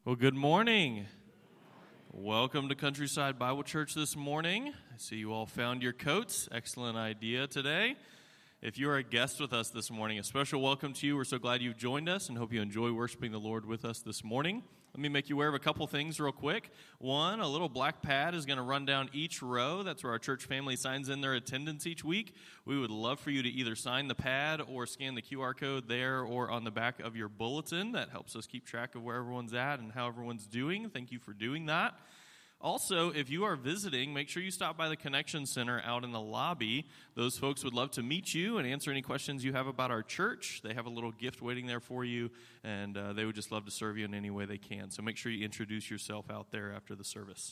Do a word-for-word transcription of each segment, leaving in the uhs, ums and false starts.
Well, good morning. Welcome to Countryside Bible Church this morning. I see you all found your coats. Excellent idea today. If you are a guest with us this morning, a special welcome to you. We're so glad you've joined us and hope you enjoy worshiping the Lord with us this morning. Let me make you aware of a couple things real quick. One, a little black pad is going to run down each row. That's where our church family signs in their attendance each week. We would love for you to either sign the pad or scan the Q R code there or on the back of your bulletin. That helps us keep track of where everyone's at and how everyone's doing. Thank you for doing that. Also, if you are visiting, make sure you stop by the Connection Center out in the lobby. Those folks would love to meet you and answer any questions you have about our church. They have a little gift waiting there for you, and uh, they would just love to serve you in any way they can. So make sure you introduce yourself out there after the service.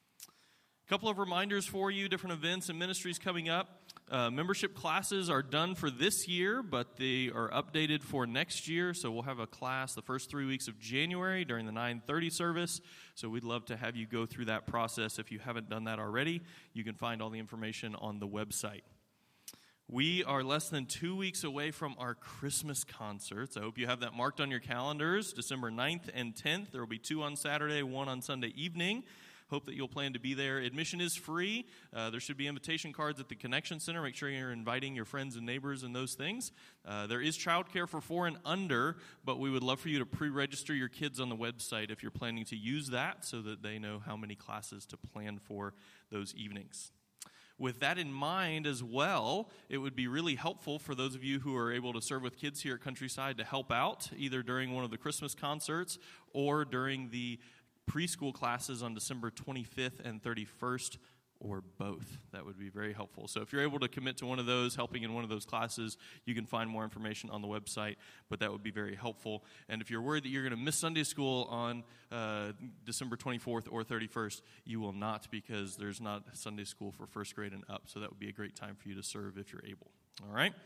A couple of reminders for you, different events and ministries coming up. Uh, membership classes are done for this year, but they are updated for next year. So we'll have a class the first three weeks of January during the nine thirty service. So we'd love to have you go through that process. If you haven't done that already, you can find all the information on the website. We are less than two weeks away from our Christmas concerts. I hope you have that marked on your calendars. December ninth and tenth. There will be two on Saturday, one on Sunday evening. Hope that you'll plan to be there. Admission is free. Uh, there should be invitation cards at the Connection Center. Make sure you're inviting your friends and neighbors and those things. Uh, there is childcare for four and under, but we would love for you to pre-register your kids on the website if you're planning to use that so that they know how many classes to plan for those evenings. With that in mind as well, it would be really helpful for those of you who are able to serve with kids here at Countryside to help out either during one of the Christmas concerts or during the preschool classes on December twenty-fifth and thirty-first, or both. That would be very helpful. So if you're able to commit to one of those, helping in one of those classes, you can find more information on the website, but that would be very helpful. And if you're worried that you're going to miss Sunday school on uh, December twenty-fourth or thirty-first, you will not, because there's not Sunday school for first grade and up, so that would be a great time for you to serve if you're able. All right?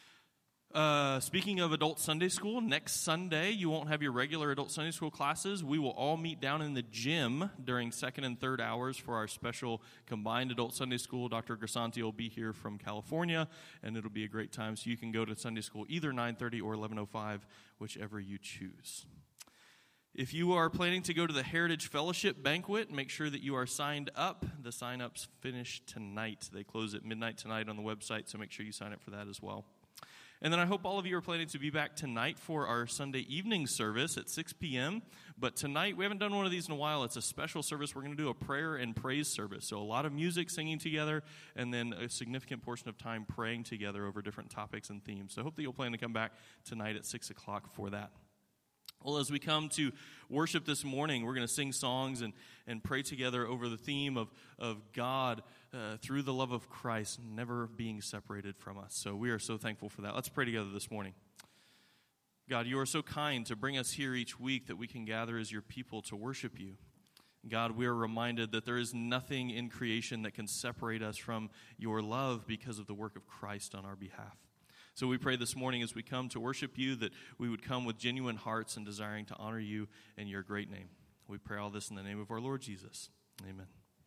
Uh, speaking of adult Sunday school, next Sunday you won't have your regular adult Sunday school classes. We will all meet down in the gym during second and third hours for our special combined adult Sunday school. Doctor Grisanti will be here from California, and it'll be a great time. So you can go to Sunday school either nine thirty or eleven oh five, whichever you choose. If you are planning to go to the Heritage Fellowship Banquet, make sure that you are signed up. The sign-ups finish tonight. They close at midnight tonight on the website, so make sure you sign up for that as well. And then I hope all of you are planning to be back tonight for our Sunday evening service at six p.m. But tonight, we haven't done one of these in a while. It's a special service. We're going to do a prayer and praise service. So a lot of music, singing together, and then a significant portion of time praying together over different topics and themes. So I hope that you'll plan to come back tonight at six o'clock for that. Well, as we come to worship this morning, we're going to sing songs and, and pray together over the theme of, of God uh, through the love of Christ never being separated from us. So we are so thankful for that. Let's pray together this morning. God, you are so kind to bring us here each week that we can gather as your people to worship you. God, we are reminded that there is nothing in creation that can separate us from your love because of the work of Christ on our behalf. So we pray this morning as we come to worship you that we would come with genuine hearts and desiring to honor you in your great name. We pray all this in the name of our Lord Jesus. Amen.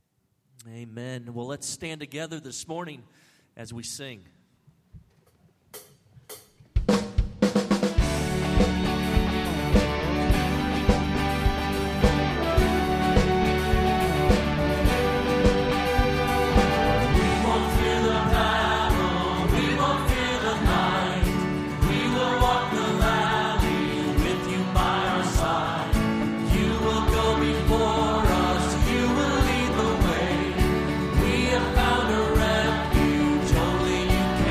Amen. Well, let's stand together this morning as we sing. Found a refuge only you can.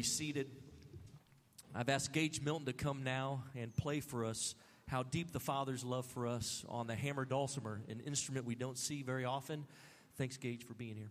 be seated. I've asked Gage Milton to come now and play for us How Deep the Father's Love for Us on the hammer dulcimer, an instrument we don't see very often. Thanks, Gage, for being here.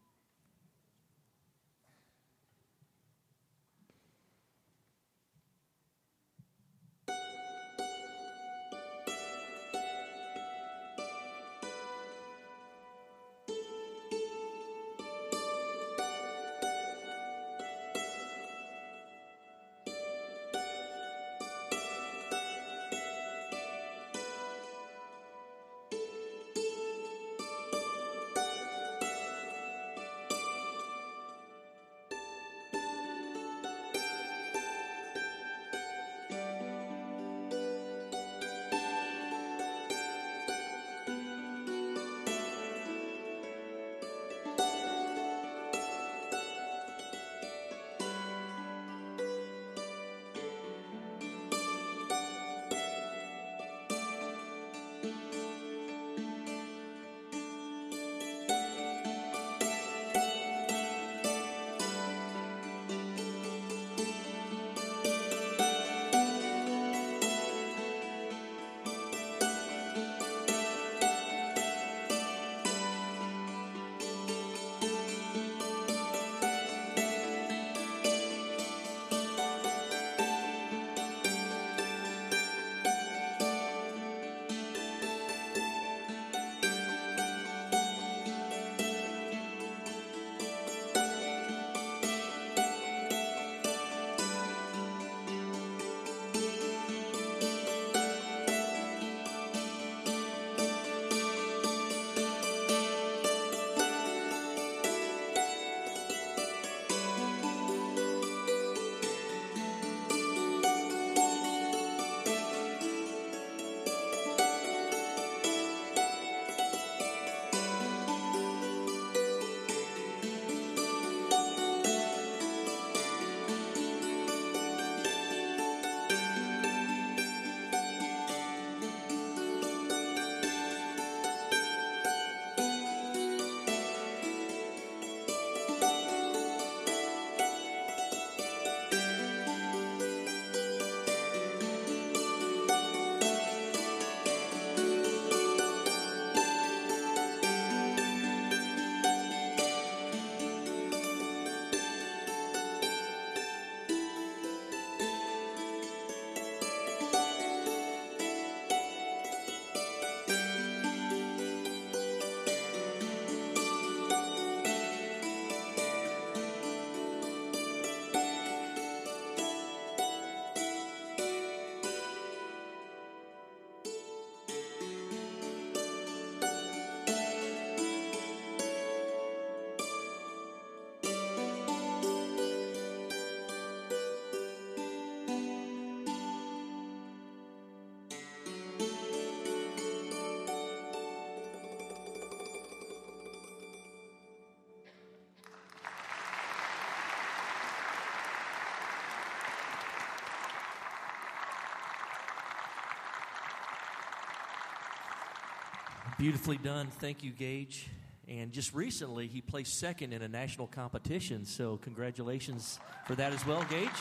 Beautifully done. Thank you, Gage. And just recently, he placed second in a national competition, so congratulations for that as well, Gage.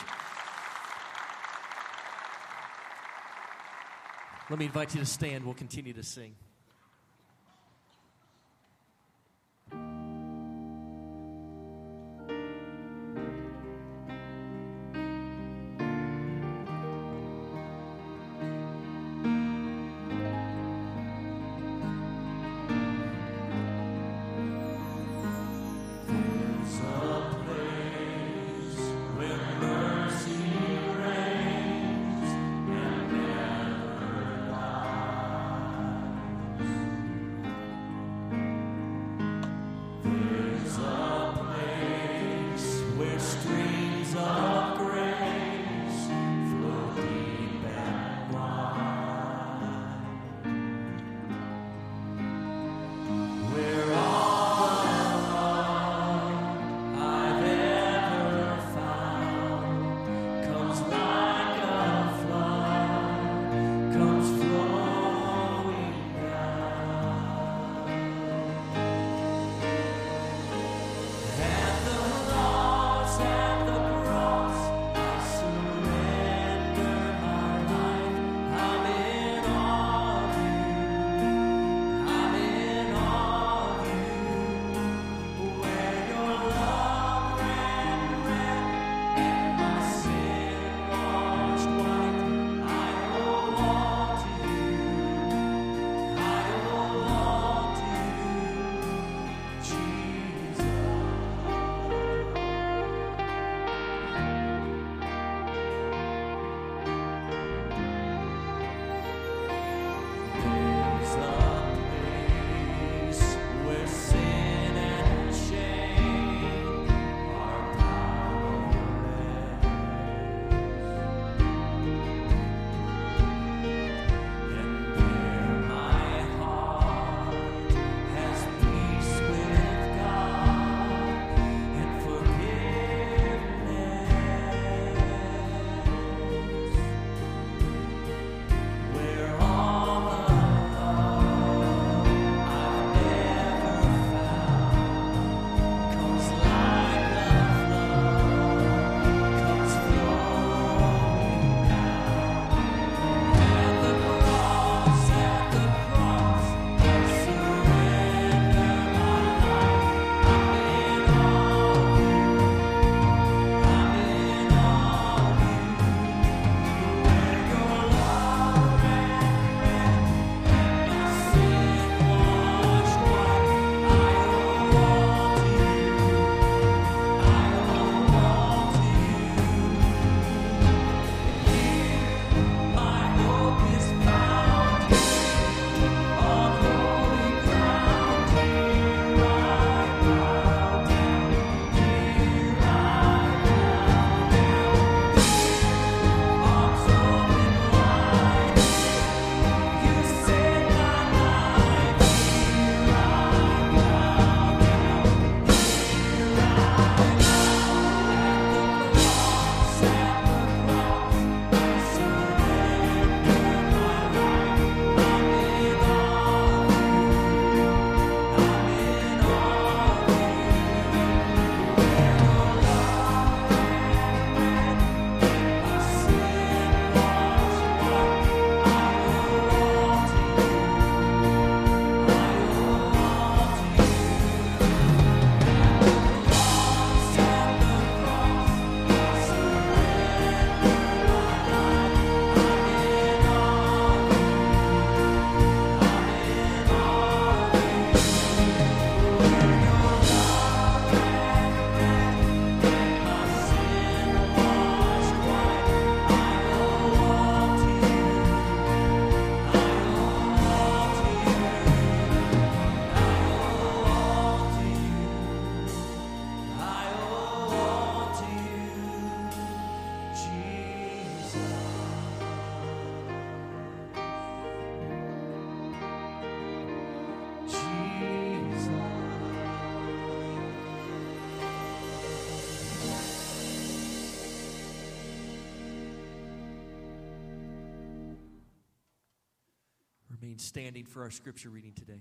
Let me invite you to stand. We'll continue to sing. Mercy reigns and never dies. Remain standing for our scripture reading today.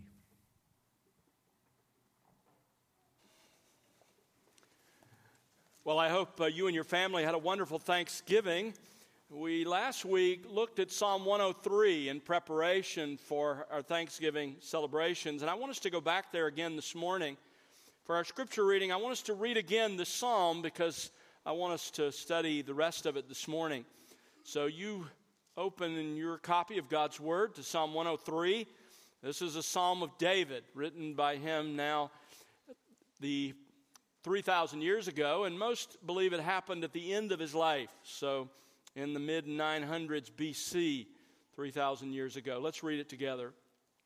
Well, I hope uh, you and your family had a wonderful Thanksgiving. We last week looked at Psalm one oh three in preparation for our Thanksgiving celebrations, and I want us to go back there again this morning. For our scripture reading, I want us to read again the psalm because I want us to study the rest of it this morning. So you open in your copy of God's Word to Psalm one oh three. This is a psalm of David, written by him now the three thousand years ago, and most believe it happened at the end of his life. So in the mid nine hundreds B C, three thousand years ago. Let's read it together.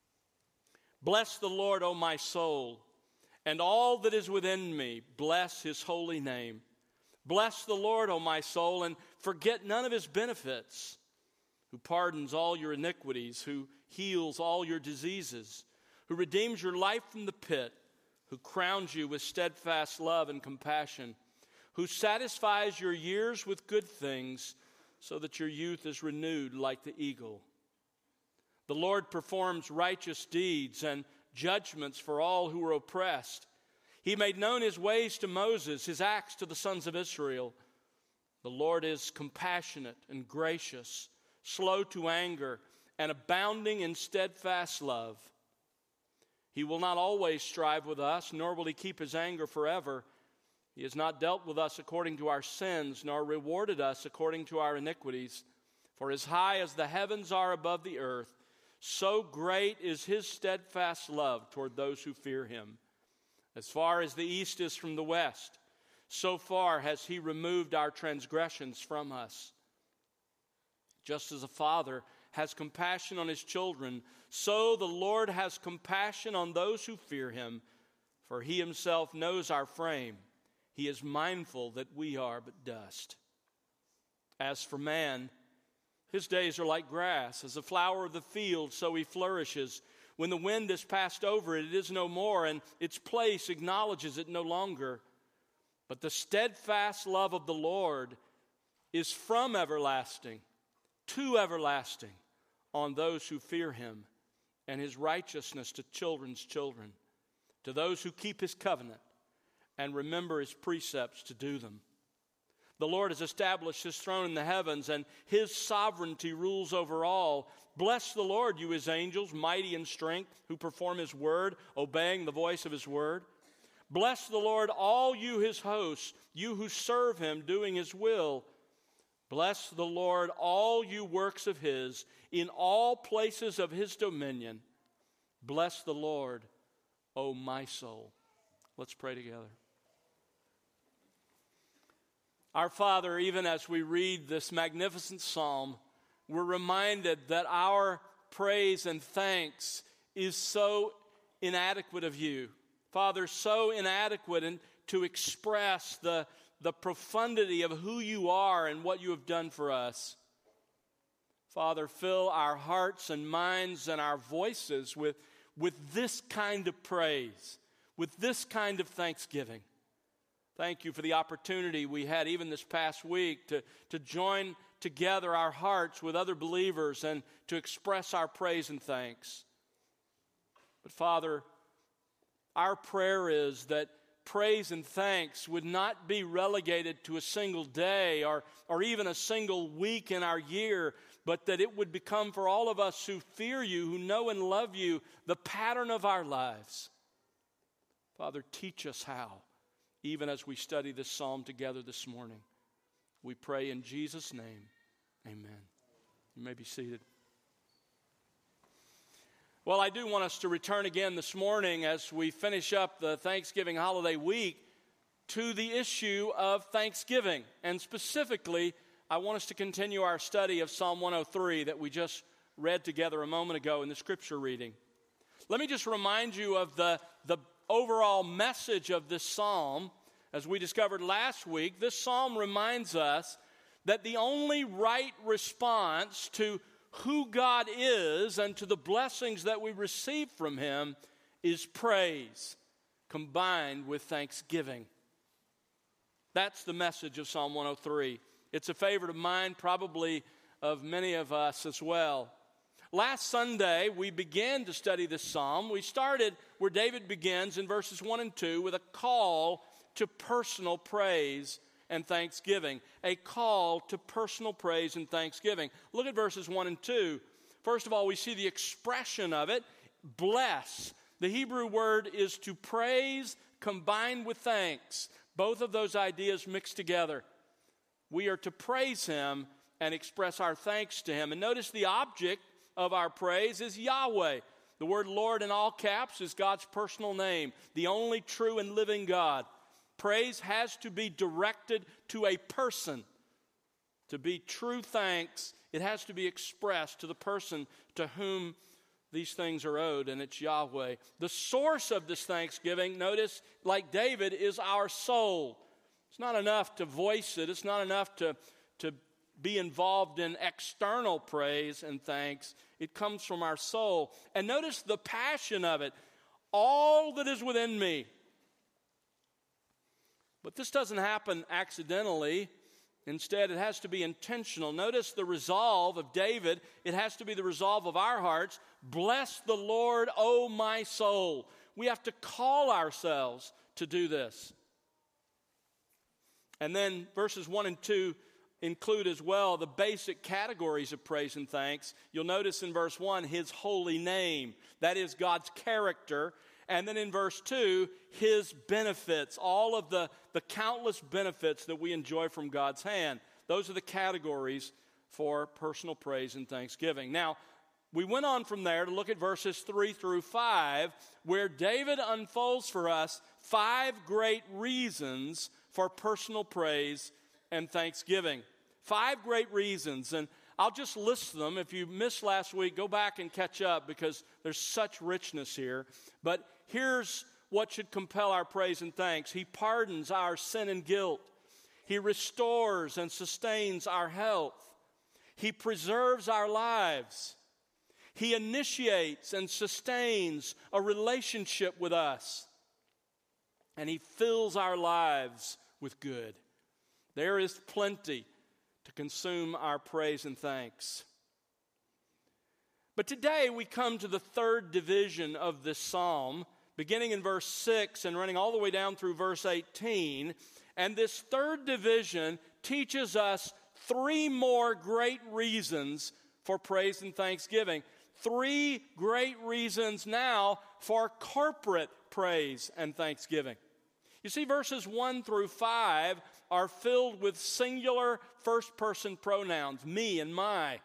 Bless the Lord, O my soul, and all that is within me, bless his holy name. Bless the Lord, O my soul, and forget none of his benefits, who pardons all your iniquities, who heals all your diseases, who redeems your life from the pit, who crowns you with steadfast love and compassion, who satisfies your years with good things, so that your youth is renewed like the eagle. The Lord performs righteous deeds and judgments for all who are oppressed. He made known his ways to Moses, his acts to the sons of Israel. The Lord is compassionate and gracious, slow to anger, and abounding in steadfast love. He will not always strive with us, nor will he keep his anger forever. He has not dealt with us according to our sins, nor rewarded us according to our iniquities. For as high as the heavens are above the earth, so great is his steadfast love toward those who fear him. As far as the east is from the west, so far has he removed our transgressions from us. Just as a father has compassion on his children, so the Lord has compassion on those who fear him, for he himself knows our frame. He is mindful that we are but dust. As for man, his days are like grass. As a flower of the field, so he flourishes. When the wind has passed over it, it is no more, and its place acknowledges it no longer. But the steadfast love of the Lord is from everlasting to everlasting on those who fear him, and his righteousness to children's children, to those who keep his covenant and remember his precepts to do them. The Lord has established his throne in the heavens, and his sovereignty rules over all. Bless the Lord, you his angels, mighty in strength, who perform his word, obeying the voice of his word. Bless the Lord, all you his hosts, you who serve him, doing his will. Bless the Lord, all you works of his, in all places of his dominion. Bless the Lord, O my soul. Let's pray together. Our Father, even as we read this magnificent psalm, we're reminded that our praise and thanks is so inadequate of you. Father, so inadequate in, to express the, the profundity of who you are and what you have done for us. Father, fill our hearts and minds and our voices with, with this kind of praise, with this kind of thanksgiving. Thank you for the opportunity we had even this past week to, to join together our hearts with other believers and to express our praise and thanks. But Father, our prayer is that praise and thanks would not be relegated to a single day or, or even a single week in our year, but that it would become for all of us who fear you, who know and love you, the pattern of our lives. Father, teach us how, even as we study this psalm together this morning. We pray in Jesus' name, amen. You may be seated. Well, I do want us to return again this morning as we finish up the Thanksgiving holiday week to the issue of Thanksgiving. And specifically, I want us to continue our study of Psalm one oh three that we just read together a moment ago in the scripture reading. Let me just remind you of the, the overall message of this psalm. As we discovered last week, this psalm reminds us that the only right response to who God is and to the blessings that we receive from him is praise combined with thanksgiving. That's the message of Psalm one oh three. It's a favorite of mine, probably of many of us as well. Last Sunday, we began to study this psalm. We started where David begins in verses one and two with a call to personal praise and thanksgiving. A call to personal praise and thanksgiving. Look at verses one and two. First of all, we see the expression of it, bless. The Hebrew word is to praise combined with thanks. Both of those ideas mixed together. We are to praise him and express our thanks to him. And notice the object of our praise is Yahweh. The word Lord in all caps is God's personal name, the only true and living God. Praise has to be directed to a person. To be true thanks, it has to be expressed to the person to whom these things are owed, and it's Yahweh. The source of this thanksgiving, notice, like David, is our soul. It's not enough to voice it. It's not enough to, to be involved in external praise and thanks. It comes from our soul. And notice the passion of it. All that is within me. But this doesn't happen accidentally. Instead, it has to be intentional. Notice the resolve of David. It has to be the resolve of our hearts. Bless the Lord, O my soul. We have to call ourselves to do this. And then verses one and two include as well the basic categories of praise and thanks. You'll notice in verse one, his holy name. That is God's character. And then in verse two, his benefits. All of the, the countless benefits that we enjoy from God's hand. Those are the categories for personal praise and thanksgiving. Now, we went on from there to look at verses three through five, where David unfolds for us five great reasons for personal praise and thanksgiving. Five great reasons, and I'll just list them. If you missed last week, go back and catch up because there's such richness here. But here's what should compel our praise and thanks. He pardons our sin and guilt. He restores and sustains our health. He preserves our lives. He initiates and sustains a relationship with us. And he fills our lives with good. There is plenty to consume our praise and thanks. But today we come to the third division of this psalm, beginning in verse six and running all the way down through verse eighteen. And this third division teaches us three more great reasons for praise and thanksgiving. Three great reasons now for corporate praise and thanksgiving. You see, verses one through five are filled with singular first-person pronouns, me and my.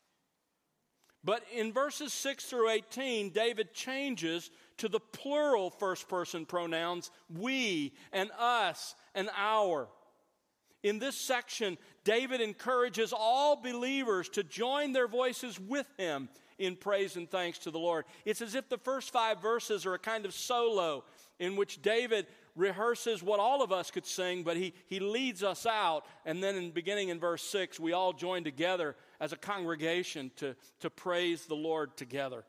But in verses six through eighteen, David changes to the plural first-person pronouns, we and us and our. In this section, David encourages all believers to join their voices with him in praise and thanks to the Lord. It's as if the first five verses are a kind of solo in which David rehearses what all of us could sing, but he, he leads us out. And then in beginning in verse six, we all join together as a congregation to, to praise the Lord together.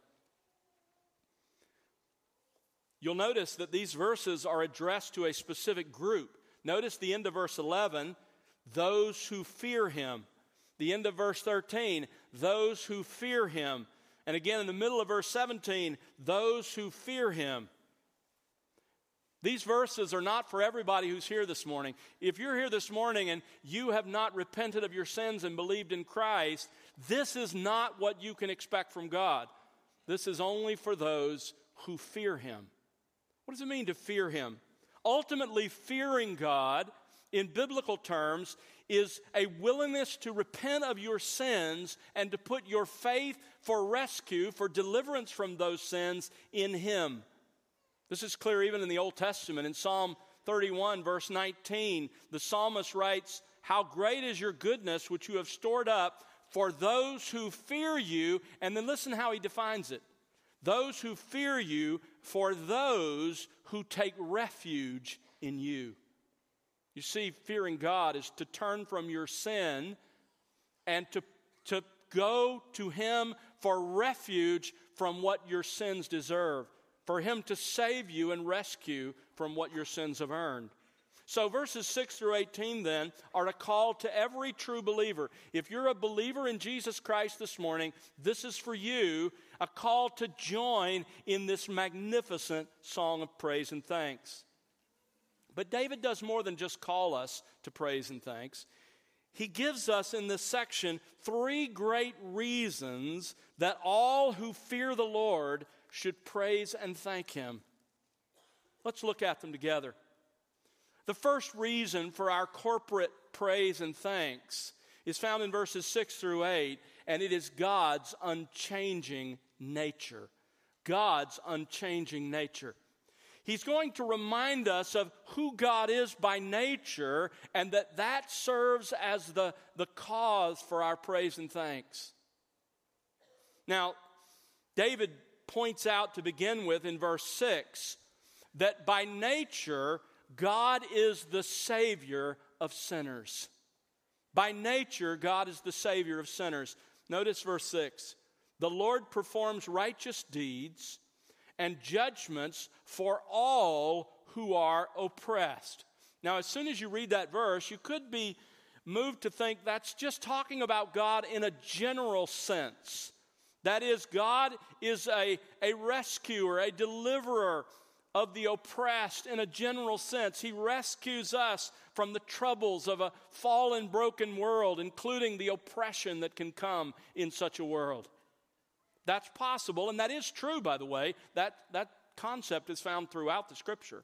You'll notice that these verses are addressed to a specific group. Notice the end of verse eleven, those who fear him. The end of verse thirteen, those who fear him. And again in the middle of verse seventeen, those who fear him. These verses are not for everybody who's here this morning. If you're here this morning and you have not repented of your sins and believed in Christ, this is not what you can expect from God. This is only for those who fear him. What does it mean to fear him? Ultimately, fearing God, in biblical terms, is a willingness to repent of your sins and to put your faith for rescue, for deliverance from those sins in him. This is clear even in the Old Testament. In Psalm thirty-one, verse nineteen, the psalmist writes, "How great is your goodness, which you have stored up for those who fear you." And then listen how he defines it. Those who fear you, for those who take refuge in you. You see, fearing God is to turn from your sin and to, to go to him for refuge from what your sins deserve. For him to save you and rescue from what your sins have earned. So verses six through eighteen then are a call to every true believer. If you're a believer in Jesus Christ this morning, this is for you, a call to join in this magnificent song of praise and thanks. But David does more than just call us to praise and thanks. He gives us in this section three great reasons that all who fear the Lord should praise and thank Him. Let's look at them together. The first reason for our corporate praise and thanks is found in verses six through eight, and it is God's unchanging nature. God's unchanging nature. He's going to remind us of who God is by nature, and that that serves as the, the cause for our praise and thanks. Now, David points out to begin with in verse six that by nature, God is the Savior of sinners. By nature, God is the Savior of sinners. Notice verse six. The Lord performs righteous deeds and judgments for all who are oppressed. Now, as soon as you read that verse, you could be moved to think that's just talking about God in a general sense. That is, God is a, a rescuer, a deliverer of the oppressed in a general sense. He rescues us from the troubles of a fallen, broken world, including the oppression that can come in such a world. That's possible, and that is true, by the way. That, that concept is found throughout the Scripture.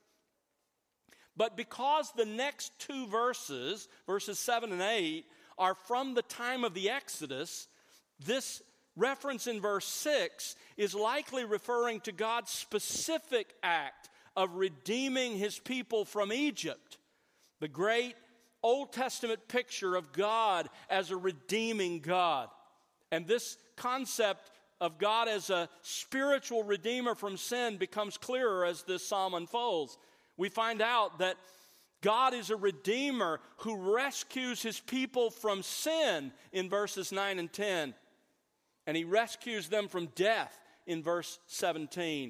But because the next two verses, verses seven and eight, are from the time of the Exodus, this reference in verse six is likely referring to God's specific act of redeeming His people from Egypt, the great Old Testament picture of God as a redeeming God. And this concept of God as a spiritual redeemer from sin becomes clearer as this psalm unfolds. We find out that God is a redeemer who rescues His people from sin in verses nine and ten. And He rescues them from death in verse seventeen.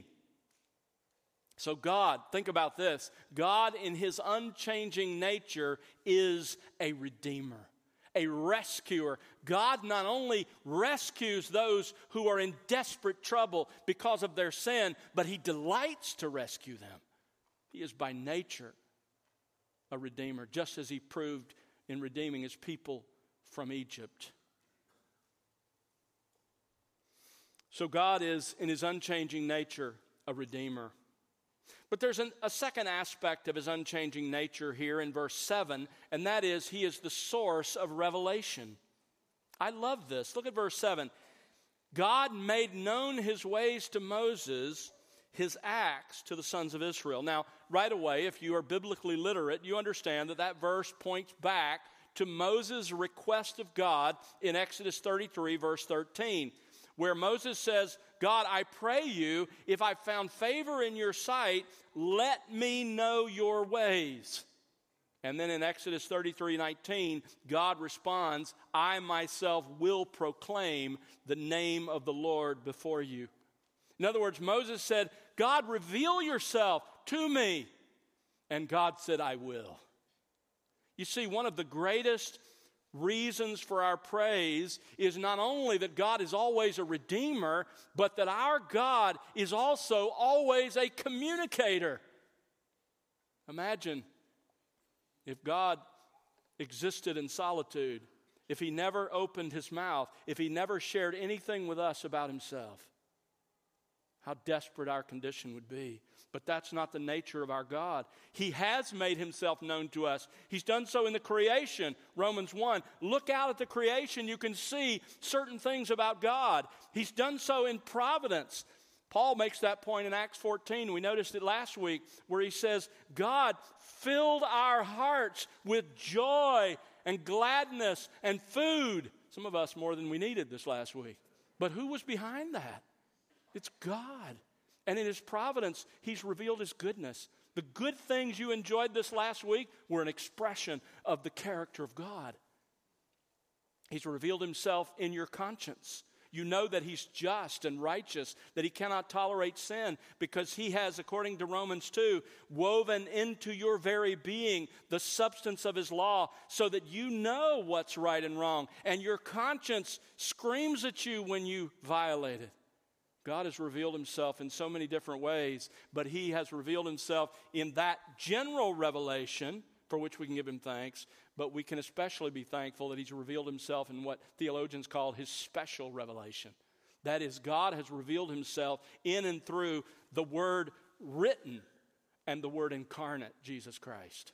So God, think about this. God in His unchanging nature is a redeemer, a rescuer. God not only rescues those who are in desperate trouble because of their sin, but He delights to rescue them. He is by nature a redeemer, just as He proved in redeeming His people from Egypt. So God is, in His unchanging nature, a redeemer. But there's an, a second aspect of His unchanging nature here in verse seven, and that is He is the source of revelation. I love this. Look at verse seven. God made known His ways to Moses, His acts to the sons of Israel. Now, right away, if you are biblically literate, you understand that that verse points back to Moses' request of God in Exodus thirty-three, verse thirteen. Where Moses says, God, I pray you, if I found favor in your sight, let me know your ways. And then in Exodus thirty-three nineteen, God responds, I myself will proclaim the name of the Lord before you. In other words, Moses said, God, reveal yourself to me. And God said, I will. You see, one of the greatest reasons for our praise is not only that God is always a redeemer, but that our God is also always a communicator. Imagine if God existed in solitude, if He never opened His mouth, if He never shared anything with us about Himself. How desperate our condition would be. But that's not the nature of our God. He has made Himself known to us. He's done so in the creation, Romans one. Look out at the creation, you can see certain things about God. He's done so in providence. Paul makes that point in Acts fourteen. We noticed it last week where he says, God filled our hearts with joy and gladness and food. Some of us more than we needed this last week. But who was behind that? It's God. And in His providence, He's revealed His goodness. The good things you enjoyed this last week were an expression of the character of God. He's revealed Himself in your conscience. You know that he's just and righteous, that he cannot tolerate sin, because he has, according to Romans two, woven into your very being the substance of his law, so that you know what's right and wrong, and your conscience screams at you when you violate it. God has revealed himself in so many different ways, but he has revealed himself in that general revelation for which we can give him thanks, but we can especially be thankful that he's revealed himself in what theologians call his special revelation. That is, God has revealed himself in and through the Word written and the Word incarnate, Jesus Christ.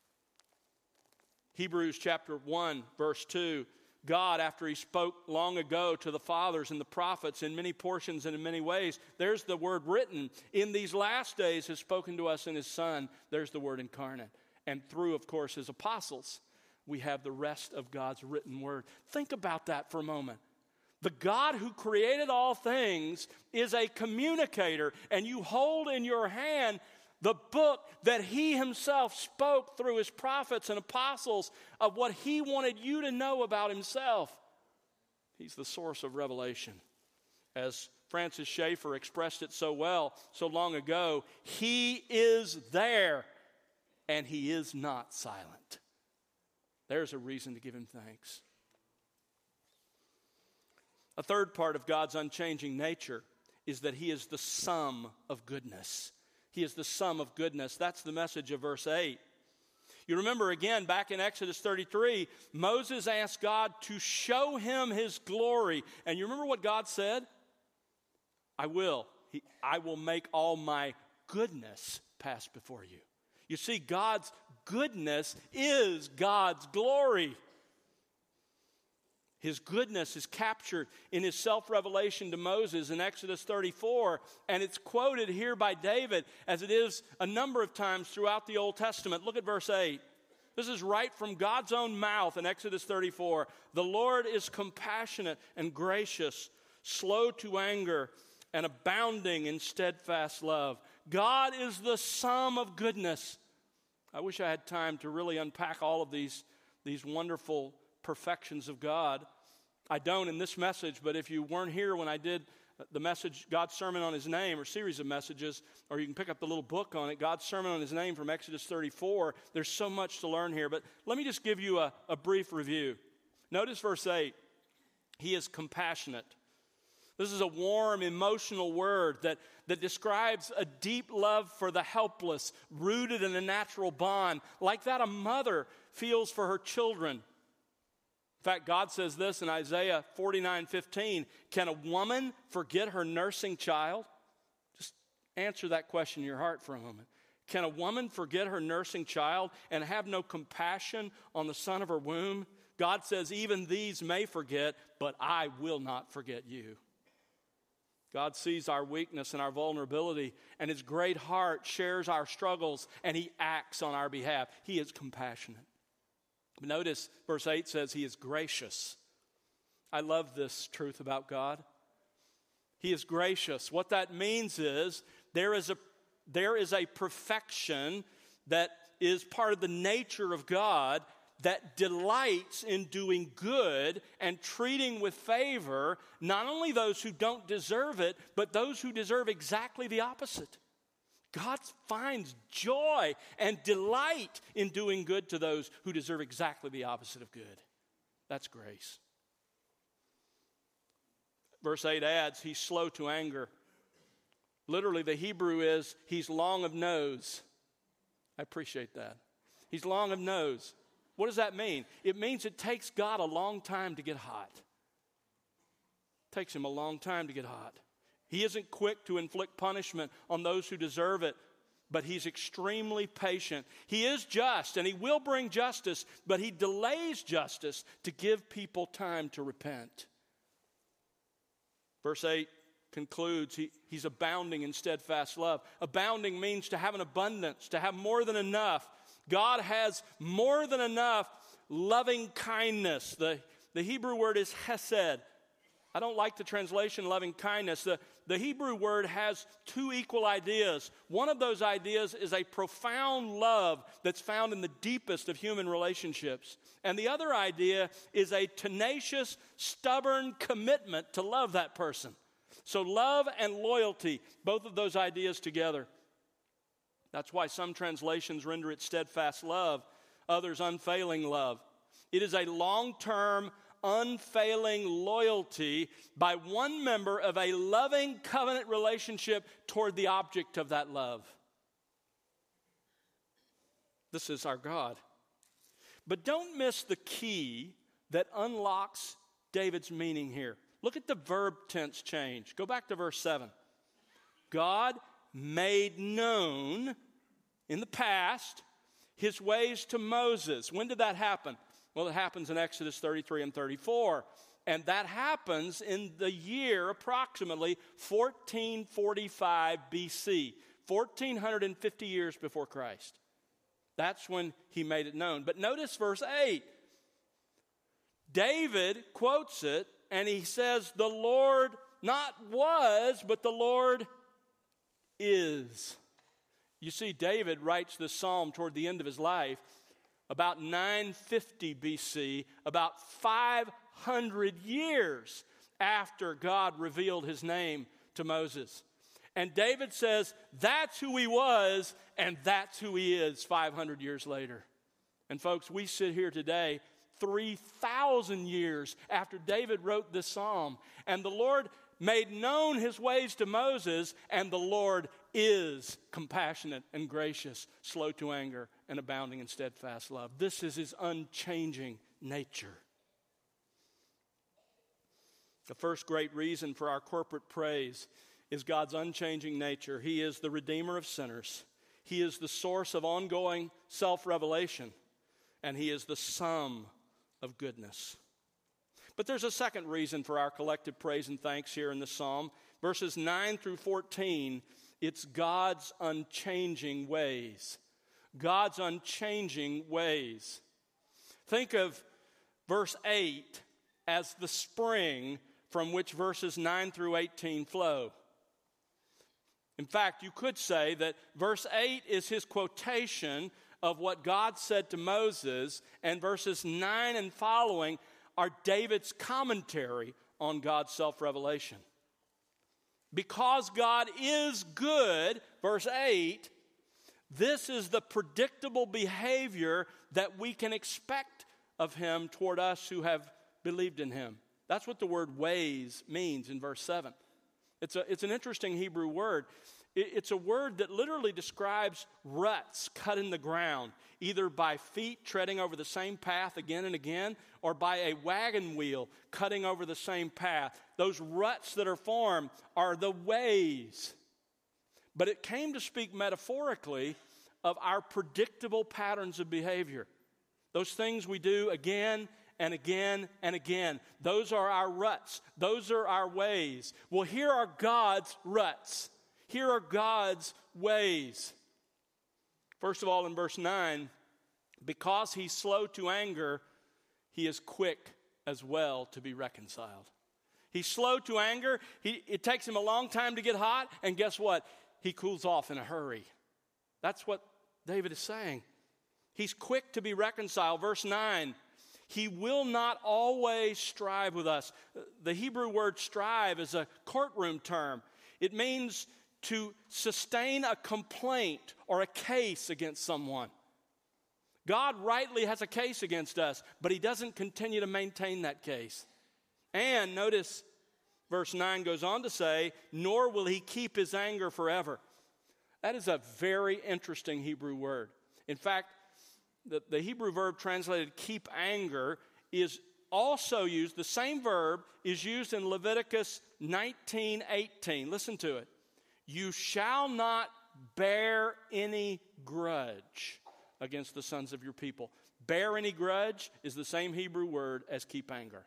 Hebrews chapter one, verse two, God, after he spoke long ago to the fathers and the prophets in many portions and in many ways, there's the word written. In these last days has spoken to us in his Son. There's the word incarnate. And through, of course, his apostles, we have the rest of God's written word. Think about that for a moment. The God who created all things is a communicator, and you hold in your hand the book that he himself spoke through his prophets and apostles of what he wanted you to know about himself. He's the source of revelation. As Francis Schaeffer expressed it so well so long ago, he is there and he is not silent. There's a reason to give him thanks. A third part of God's unchanging nature is that he is the sum of goodness. He is the sum of goodness. That's the message of verse eight. You remember again, back in Exodus thirty-three, Moses asked God to show him his glory. And you remember what God said? I will. He, I will make all my goodness pass before you. You see, God's goodness is God's glory. His goodness is captured in his self-revelation to Moses in Exodus thirty-four, and it's quoted here by David as it is a number of times throughout the Old Testament. Look at verse eight. This is right from God's own mouth in Exodus thirty-four. The Lord is compassionate and gracious, slow to anger, and abounding in steadfast love. God is the sum of goodness. I wish I had time to really unpack all of these, these wonderful perfections of God. I don't in this message, but if you weren't here when I did the message, God's Sermon on His Name, or series of messages, or you can pick up the little book on it, God's Sermon on His Name from Exodus thirty-four, there's so much to learn here, but let me just give you a, a brief review. Notice verse eight. He is compassionate. This is a warm, emotional word that, that describes a deep love for the helpless, rooted in a natural bond, like that a mother feels for her children. In fact, God says this in Isaiah forty-nine fifteen, can a woman forget her nursing child? Just answer that question in your heart for a moment. Can a woman forget her nursing child and have no compassion on the son of her womb? God says, even these may forget, but I will not forget you. God sees our weakness and our vulnerability, and his great heart shares our struggles, and he acts on our behalf. He is compassionate. Notice verse eight says he is gracious. I love this truth about God. He is gracious. What that means is there is a, there is a perfection that is part of the nature of God that delights in doing good and treating with favor not only those who don't deserve it, but those who deserve exactly the opposite. God finds joy and delight in doing good to those who deserve exactly the opposite of good. That's grace. Verse eight adds, he's slow to anger. Literally, the Hebrew is, he's long of nose. I appreciate that. He's long of nose. What does that mean? It means it takes God a long time to get hot. It takes him a long time to get hot. He isn't quick to inflict punishment on those who deserve it, but he's extremely patient. He is just, and he will bring justice, but he delays justice to give people time to repent. Verse eight concludes, he, he's abounding in steadfast love. Abounding means to have an abundance, to have more than enough. God has more than enough loving kindness. The, the Hebrew word is hesed. I don't like the translation loving kindness. The, the Hebrew word has two equal ideas. One of those ideas is a profound love that's found in the deepest of human relationships. And the other idea is a tenacious, stubborn commitment to love that person. So love and loyalty, both of those ideas together. That's why some translations render it steadfast love, others unfailing love. It is a long-term, unfailing loyalty by one member of a loving covenant relationship toward the object of that love. This is our God. But don't miss the key that unlocks David's meaning here. Look at the verb tense change. Go back to verse seven. God made known in the past his ways to Moses. When did that happen? Well, it happens in Exodus thirty-three and thirty-four. And that happens in the year approximately fourteen forty-five B C, one thousand four hundred fifty years before Christ. That's when he made it known. But notice verse eight. David quotes it, and he says, the Lord not was, but the Lord is. You see, David writes this psalm toward the end of his life, about nine fifty B C, about five hundred years after God revealed his name to Moses. And David says, that's who he was, and that's who he is five hundred years later. And folks, we sit here today three thousand years after David wrote this psalm, and the Lord made known his ways to Moses, and the Lord is compassionate and gracious, slow to anger, and abounding in steadfast love. This is his unchanging nature. The first great reason for our corporate praise is God's unchanging nature. He is the Redeemer of sinners. He is the source of ongoing self-revelation, and he is the sum of goodness. But there's a second reason for our collective praise and thanks here in the psalm. Verses nine through fourteen, it's God's unchanging ways. God's unchanging ways. Think of verse eight as the spring from which verses nine through eighteen flow. In fact, you could say that verse eight is his quotation of what God said to Moses, and verses nine and following are David's commentary on God's self-revelation. Because God is good, verse eight, this is the predictable behavior that we can expect of him toward us who have believed in him. That's what the word ways means in verse seven. It's, a, it's an interesting Hebrew word. It, it's a word that literally describes ruts cut in the ground, either by feet treading over the same path again and again, or by a wagon wheel cutting over the same path. Those ruts that are formed are the ways. But it came to speak metaphorically of our predictable patterns of behavior. Those things we do again and again and again. Those are our ruts. Those are our ways. Well, here are God's ruts. Here are God's ways. First of all, in verse nine, because he's slow to anger, he is quick as well to be reconciled. He's slow to anger. He, it takes him a long time to get hot, and guess what? He cools off in a hurry. That's what David is saying. He's quick to be reconciled. Verse nine, he will not always strive with us. The Hebrew word strive is a courtroom term. It means to sustain a complaint or a case against someone. God rightly has a case against us, but he doesn't continue to maintain that case. And notice verse nine goes on to say, nor will he keep his anger forever. That is a very interesting Hebrew word. In fact, the, the Hebrew verb translated keep anger is also used, the same verb is used in Leviticus nineteen eighteen. Listen to it. You shall not bear any grudge against the sons of your people. Bear any grudge is the same Hebrew word as keep anger.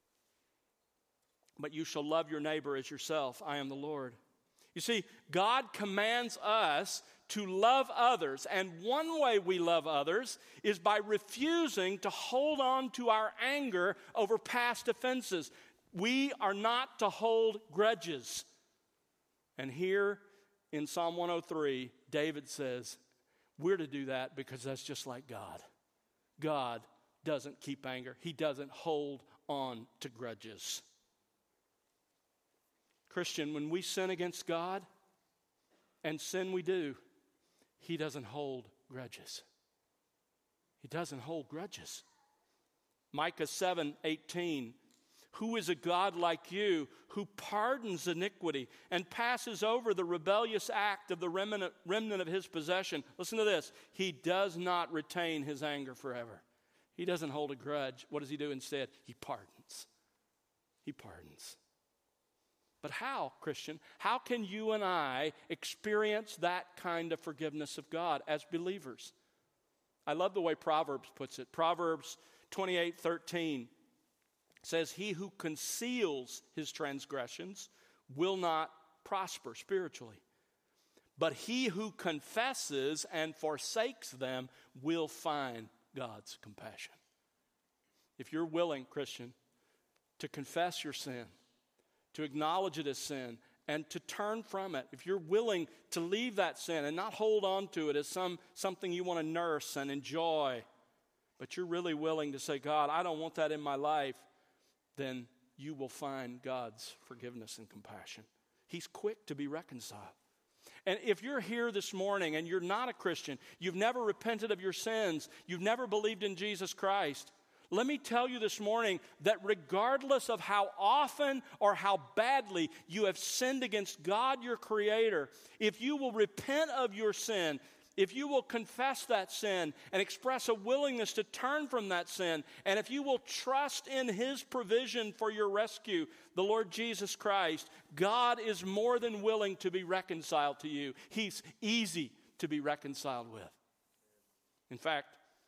But you shall love your neighbor as yourself. I am the Lord. You see, God commands us to love others, and one way we love others is by refusing to hold on to our anger over past offenses. We are not to hold grudges. And here in Psalm one oh three, David says, we're to do that because that's just like God. God doesn't keep anger. He doesn't hold on to grudges. Christian, when we sin against God, and sin we do, He doesn't hold grudges. He doesn't hold grudges. Micah seven eighteen, who is a God like you, who pardons iniquity and passes over the rebellious act of the remnant, remnant of his possession. Listen to this. He does not retain his anger forever. He doesn't hold a grudge. What does he do instead? He pardons. He pardons. But how, Christian? How can you and I experience that kind of forgiveness of God as believers? I love the way Proverbs puts it. Proverbs twenty-eight thirteen says, he who conceals his transgressions will not prosper spiritually. But he who confesses and forsakes them will find God's compassion. If you're willing, Christian, to confess your sin, to acknowledge it as sin, and to turn from it, if you're willing to leave that sin and not hold on to it as some, something you want to nurse and enjoy, but you're really willing to say, God, I don't want that in my life, then you will find God's forgiveness and compassion. He's quick to be reconciled. And if you're here this morning and you're not a Christian, you've never repented of your sins, you've never believed in Jesus Christ, let me tell you this morning that regardless of how often or how badly you have sinned against God, your Creator, if you will repent of your sin, if you will confess that sin and express a willingness to turn from that sin, and if you will trust in His provision for your rescue, the Lord Jesus Christ, God is more than willing to be reconciled to you. He's easy to be reconciled with. In fact,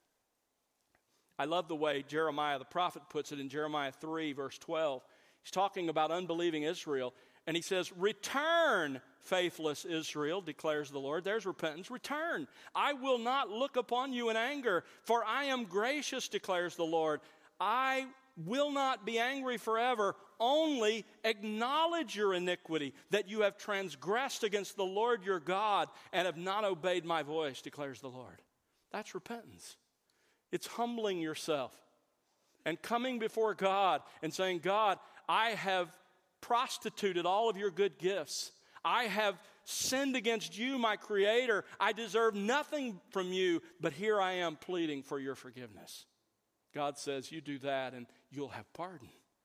I love the way Jeremiah the prophet puts it in Jeremiah three, verse twelve. He's talking about unbelieving Israel, and he says, return, faithless Israel, declares the Lord. There's repentance. Return. I will not look upon you in anger, for I am gracious, declares the Lord. I will not be angry forever. Only acknowledge your iniquity, that you have transgressed against the Lord your God and have not obeyed my voice, declares the Lord. That's repentance. It's humbling yourself and coming before God and saying, God, I have prostituted all of your good gifts. I have sinned against you, my Creator. I deserve nothing from you, but here I am pleading for your forgiveness. God says, you do that and you'll have pardon.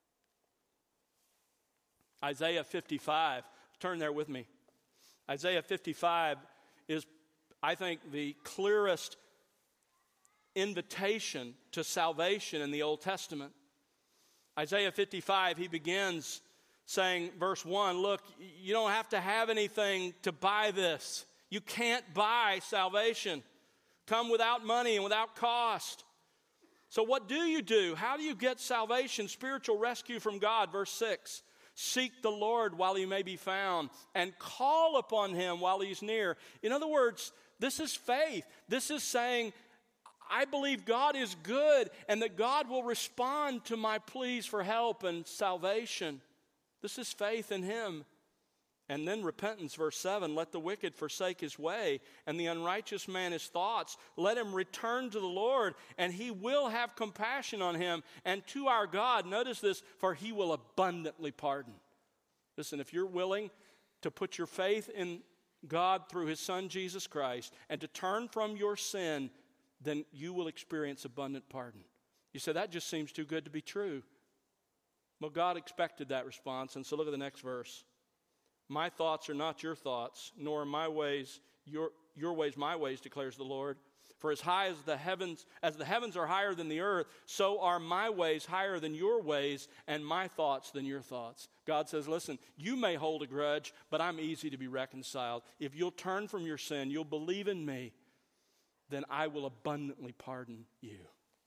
Isaiah fifty-five, turn there with me. Isaiah fifty-five is, I think, the clearest invitation to salvation in the Old Testament. Isaiah fifty-five, he begins saying, verse one, look, you don't have to have anything to buy this. You can't buy salvation. Come without money and without cost. So what do you do? How do you get salvation, spiritual rescue from God? Verse six, seek the Lord while He may be found and call upon Him while He's near. In other words, this is faith. This is saying, I believe God is good and that God will respond to my pleas for help and salvation. This is faith in Him. And then repentance, verse seven, let the wicked forsake his way and the unrighteous man his thoughts. Let him return to the Lord and He will have compassion on him. And to our God, notice this, for He will abundantly pardon. Listen, if you're willing to put your faith in God through His Son, Jesus Christ, and to turn from your sin, then you will experience abundant pardon. You say, that just seems too good to be true. Well, God expected that response, and so look at the next verse. My thoughts are not your thoughts, nor are my ways your, your ways my ways, declares the Lord. For as high as the heavens, as the heavens are higher than the earth, so are my ways higher than your ways, and my thoughts than your thoughts. God says, listen, you may hold a grudge, but I'm easy to be reconciled. If you'll turn from your sin, you'll believe in me, then I will abundantly pardon you.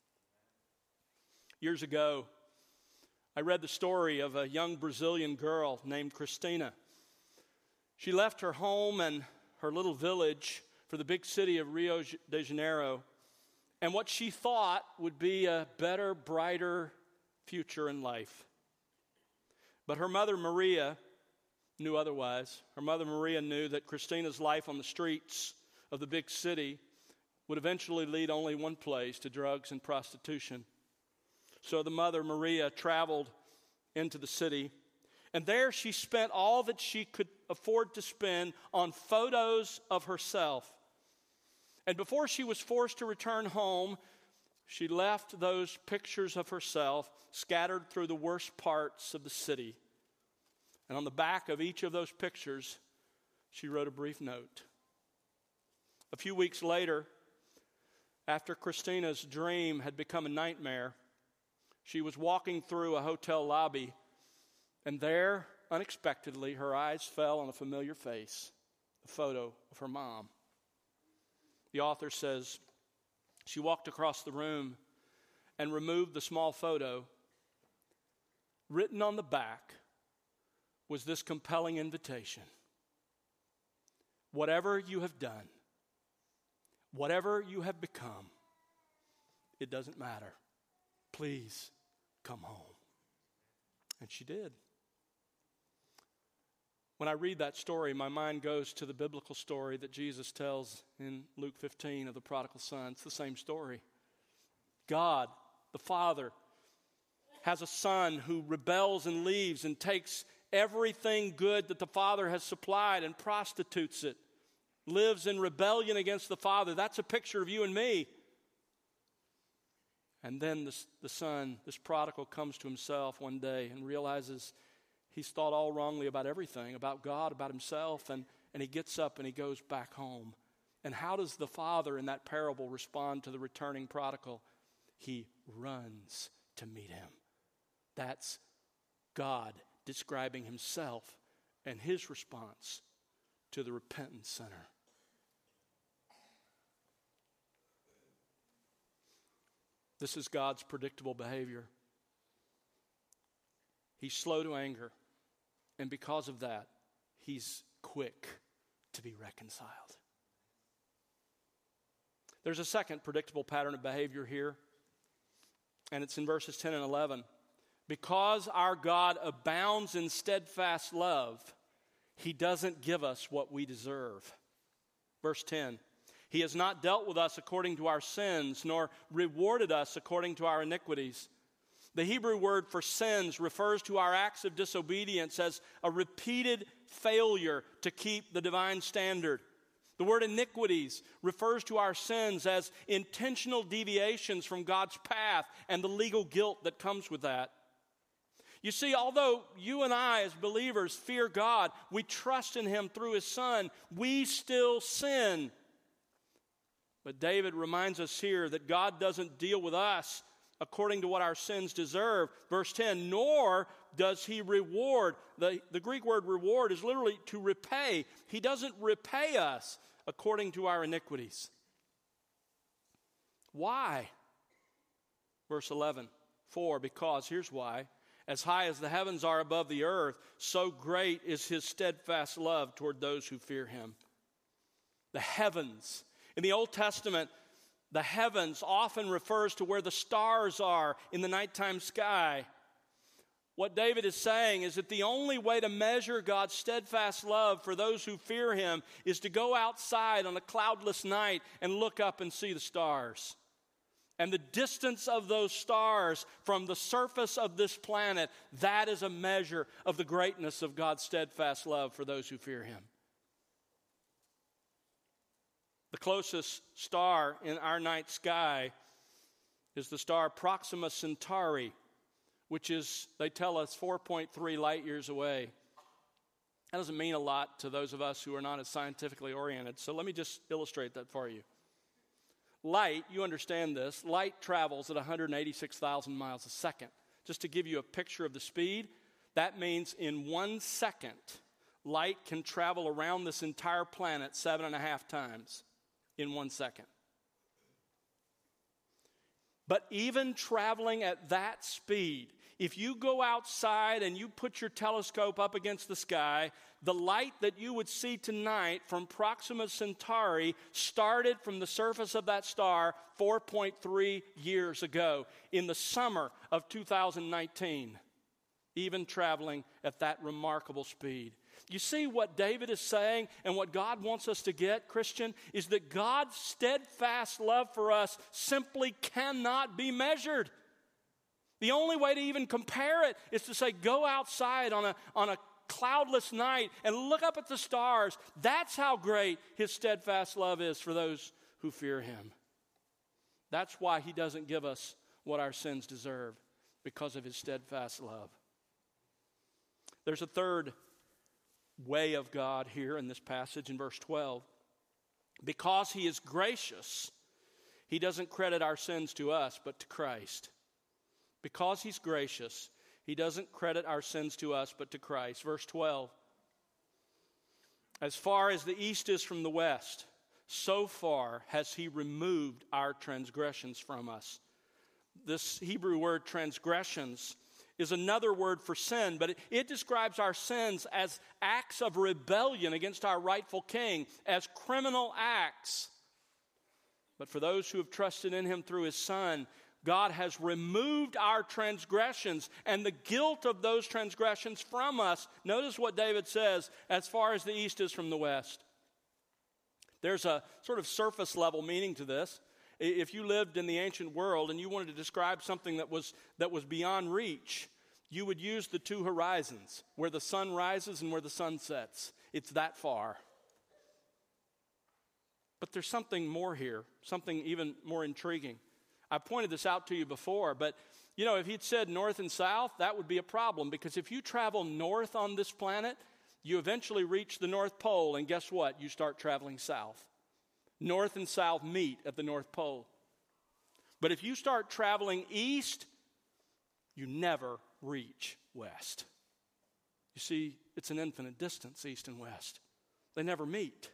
Years ago, I read the story of a young Brazilian girl named Christina. She left her home and her little village for the big city of Rio de Janeiro and what she thought would be a better, brighter future in life. But her mother, Maria, knew otherwise. Her mother, Maria, knew that Christina's life on the streets of the big city would eventually lead only one place, to drugs and prostitution. So the mother, Maria, traveled into the city, and there she spent all that she could afford to spend on photos of herself. And before she was forced to return home, she left those pictures of herself scattered through the worst parts of the city. And on the back of each of those pictures, she wrote a brief note. A few weeks later, after Christina's dream had become a nightmare, she was walking through a hotel lobby, and there, unexpectedly, her eyes fell on a familiar face, a photo of her mom. The author says, she walked across the room and removed the small photo. Written on the back was this compelling invitation. Whatever you have done, whatever you have become, it doesn't matter. Please come home. And she did. When I read that story, my mind goes to the biblical story that Jesus tells in Luke fifteen of the prodigal son. It's the same story. God, the Father, has a son who rebels and leaves and takes everything good that the Father has supplied and prostitutes it, lives in rebellion against the Father. That's a picture of you and me. And then the, the son, this prodigal, comes to himself one day and realizes he's thought all wrongly about everything, about God, about himself, and, and he gets up and he goes back home. And how does the father in that parable respond to the returning prodigal? He runs to meet him. That's God describing himself and his response to the repentant sinner. This is God's predictable behavior. He's slow to anger, and because of that, he's quick to be reconciled. There's a second predictable pattern of behavior here, and it's in verses ten and eleven. Because our God abounds in steadfast love, he doesn't give us what we deserve. Verse ten. He has not dealt with us according to our sins, nor rewarded us according to our iniquities. The Hebrew word for sins refers to our acts of disobedience as a repeated failure to keep the divine standard. The word iniquities refers to our sins as intentional deviations from God's path and the legal guilt that comes with that. You see, although you and I as believers fear God, we trust in him through his Son, we still sin. But David reminds us here that God doesn't deal with us according to what our sins deserve. Verse ten, nor does he reward. The, the Greek word reward is literally to repay. He doesn't repay us according to our iniquities. Why? Verse eleven, for, because, here's why. As high as the heavens are above the earth, so great is his steadfast love toward those who fear him. The heavens. In the Old Testament, the heavens often refers to where the stars are in the nighttime sky. What David is saying is that the only way to measure God's steadfast love for those who fear him is to go outside on a cloudless night and look up and see the stars. And the distance of those stars from the surface of this planet, that is a measure of the greatness of God's steadfast love for those who fear him. The closest star in our night sky is the star Proxima Centauri, which is, they tell us, four point three light years away. That doesn't mean a lot to those of us who are not as scientifically oriented, so let me just illustrate that for you. Light, you understand this, light travels at one hundred eighty-six thousand miles a second. Just to give you a picture of the speed, that means in one second, light can travel around this entire planet seven and a half times. In one second. But even traveling at that speed, if you go outside and you put your telescope up against the sky, the light that you would see tonight from Proxima Centauri started from the surface of that star four point three years ago in the summer of two thousand nineteen. even traveling at that remarkable speed. You see what David is saying and what God wants us to get, Christian, is that God's steadfast love for us simply cannot be measured. The only way to even compare it is to say, go outside on a, on a cloudless night and look up at the stars. That's how great his steadfast love is for those who fear him. That's why he doesn't give us what our sins deserve, because of his steadfast love. There's a third way of God here in this passage in verse twelve. Because he is gracious, he doesn't credit our sins to us, but to Christ. Because he's gracious, he doesn't credit our sins to us, but to Christ. Verse twelve. As far as the east is from the west, so far has he removed our transgressions from us. This Hebrew word transgressions is another word for sin, but it, it describes our sins as acts of rebellion against our rightful king, as criminal acts. But for those who have trusted in him through his Son, God has removed our transgressions and the guilt of those transgressions from us. Notice what David says, as far as the east is from the west. There's a sort of surface level meaning to this. If you lived in the ancient world and you wanted to describe something that was that was beyond reach, you would use the two horizons, where the sun rises and where the sun sets. It's that far. But there's something more here, something even more intriguing. I pointed this out to you before, but you know, if he'd said north and south, that would be a problem, because if you travel north on this planet, you eventually reach the North Pole, and guess what? You start traveling south. North and south meet at the North Pole. But if you start traveling east, you never reach west. You see, it's an infinite distance, east and west. They never meet.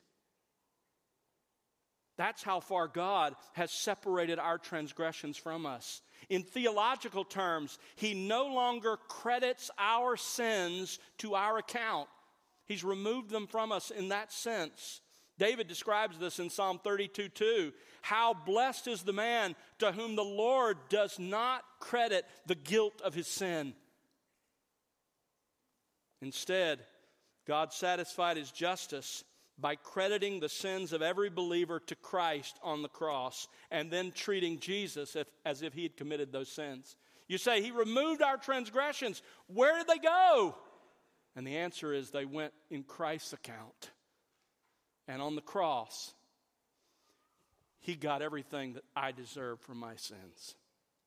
That's how far God has separated our transgressions from us. In theological terms, he no longer credits our sins to our account. He's removed them from us in that sense. David describes this in Psalm thirty-two two. How blessed is the man to whom the Lord does not credit the guilt of his sin. Instead, God satisfied his justice by crediting the sins of every believer to Christ on the cross, and then treating Jesus if, as if he had committed those sins. You say, he removed our transgressions. Where did they go? And the answer is, they went in Christ's account. And on the cross, he got everything that I deserve for my sins.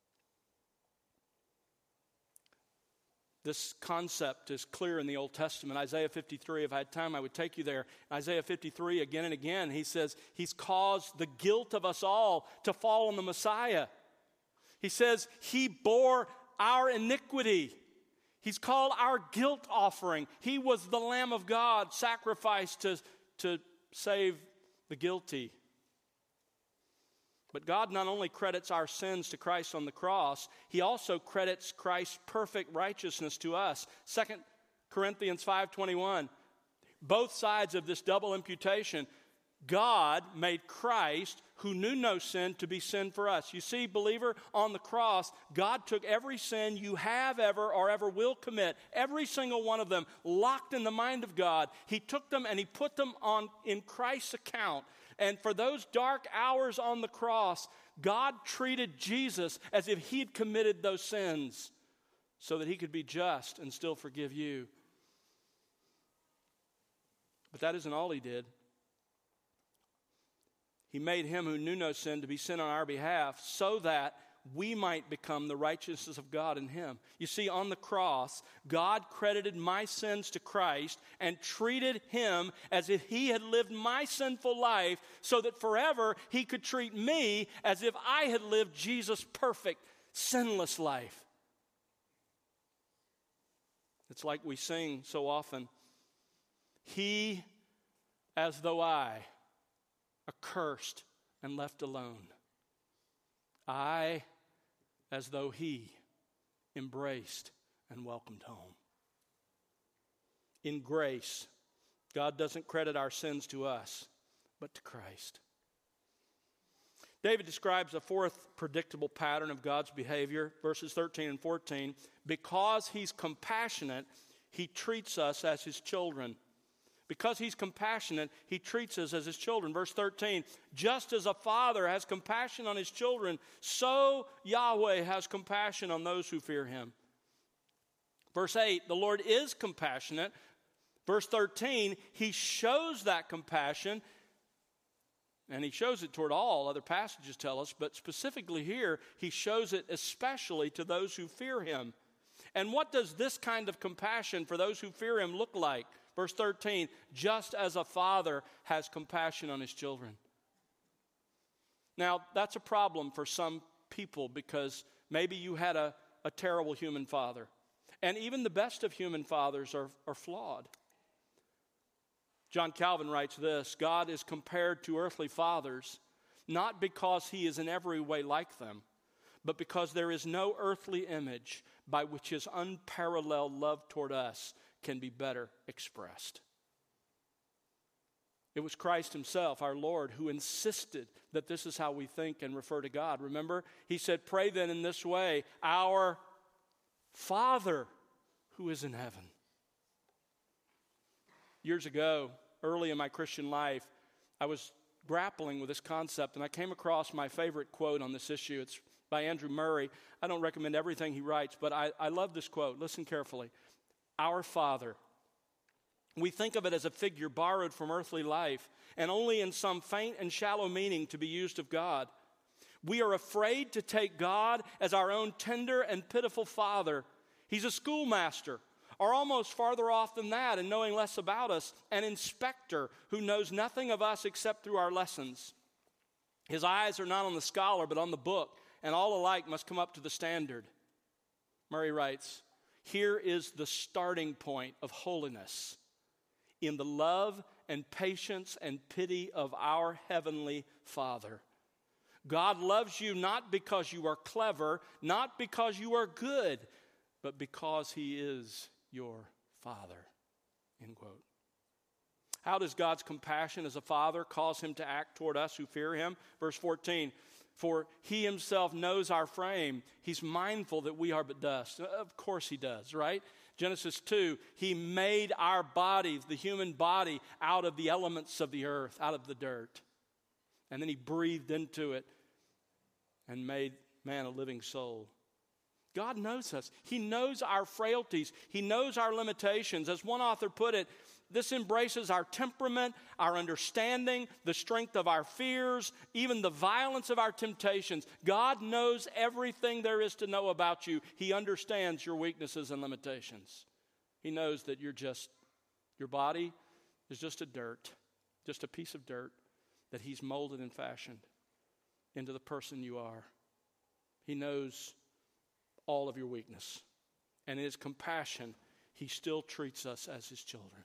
This concept is clear in the Old Testament. Isaiah fifty-three, if I had time, I would take you there. Isaiah fifty-three, again and again, he says, he's caused the guilt of us all to fall on the Messiah. He says, he bore our iniquity. He's called our guilt offering. He was the Lamb of God sacrificed to, to save the guilty. But God not only credits our sins to Christ on the cross, he also credits Christ's perfect righteousness to us. Second Corinthians five twenty-one. Both sides of this double imputation. God made Christ, who knew no sin, to be sin for us. You see, believer, on the cross, God took every sin you have ever or ever will commit, every single one of them, locked in the mind of God. He took them and he put them on in Christ's account. And for those dark hours on the cross, God treated Jesus as if he had committed those sins, so that he could be just and still forgive you. But that isn't all he did. He made him who knew no sin to be sin on our behalf, so that we might become the righteousness of God in him. You see, on the cross, God credited my sins to Christ and treated him as if he had lived my sinful life, so that forever he could treat me as if I had lived Jesus' perfect, sinless life. It's like we sing so often, he as though I, accursed and left alone. I, as though he, embraced and welcomed home. In grace, God doesn't credit our sins to us, but to Christ. David describes a fourth predictable pattern of God's behavior, verses thirteen and fourteen. Because he's compassionate, he treats us as his children. Because he's compassionate, he treats us as his children. Verse thirteen, just as a father has compassion on his children, so Yahweh has compassion on those who fear him. Verse eight, the Lord is compassionate. Verse thirteen, he shows that compassion, and he shows it toward all. Other passages tell us, but specifically here, he shows it especially to those who fear him. And what does this kind of compassion for those who fear him look like? Verse thirteen, just as a father has compassion on his children. Now, that's a problem for some people because maybe you had a, a terrible human father. And even the best of human fathers are, are flawed. John Calvin writes this, God is compared to earthly fathers, not because he is in every way like them, but because there is no earthly image by which his unparalleled love toward us can be better expressed. It was Christ himself, our Lord, who insisted that this is how we think and refer to God. Remember, he said, pray then in this way, our Father who is in heaven. Years ago, early in my Christian life, I was grappling with this concept, and I came across my favorite quote on this issue. It's by Andrew Murray. I don't recommend everything he writes, but I, I love this quote. Listen carefully. Our Father. We think of it as a figure borrowed from earthly life, and only in some faint and shallow meaning to be used of God. We are afraid to take God as our own tender and pitiful Father. He's a schoolmaster, or almost farther off than that, and knowing less about us, an inspector who knows nothing of us except through our lessons. His eyes are not on the scholar, but on the book, and all alike must come up to the standard. Murray writes, here is the starting point of holiness in the love and patience and pity of our heavenly Father. God loves you not because you are clever, not because you are good, but because he is your Father. End quote. How does God's compassion as a father cause him to act toward us who fear him? Verse fourteen, for he himself knows our frame. He's mindful that we are but dust. Of course he does, right? Genesis two, he made our bodies, the human body, out of the elements of the earth, out of the dirt. And then he breathed into it and made man a living soul. God knows us. He knows our frailties. He knows our limitations. As one author put it, this embraces our temperament, our understanding, the strength of our fears, even the violence of our temptations. God knows everything there is to know about you. He understands your weaknesses and limitations. He knows that you're just, your body is just a dirt, just a piece of dirt that he's molded and fashioned into the person you are. He knows all of your weakness. And in his compassion, he still treats us as his children.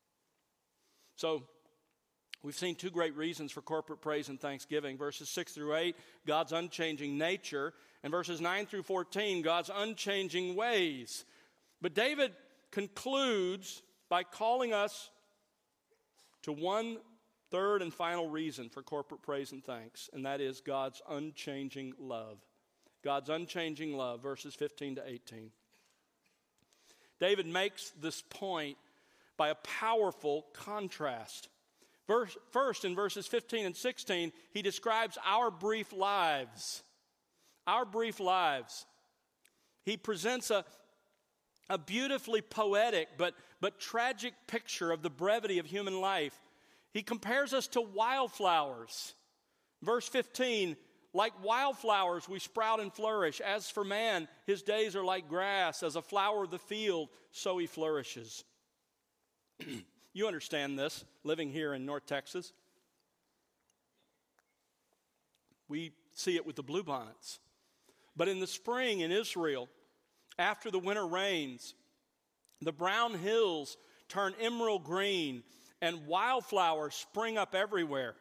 So, we've seen two great reasons for corporate praise and thanksgiving. Verses six through eight, God's unchanging nature. And verses nine through fourteen, God's unchanging ways. But David concludes by calling us to one third and final reason for corporate praise and thanks, and that is God's unchanging love. God's unchanging love, verses fifteen to eighteen. David makes this point by a powerful contrast. Verse, first, in verses fifteen and sixteen, he describes our brief lives. Our brief lives. He presents a, a beautifully poetic but, but tragic picture of the brevity of human life. He compares us to wildflowers. Verse fifteen, like wildflowers we sprout and flourish. As for man, his days are like grass. As a flower of the field, so he flourishes. You understand this, living here in North Texas. We see it with the bluebonnets. But in the spring in Israel, after the winter rains, the brown hills turn emerald green and wildflowers spring up everywhere.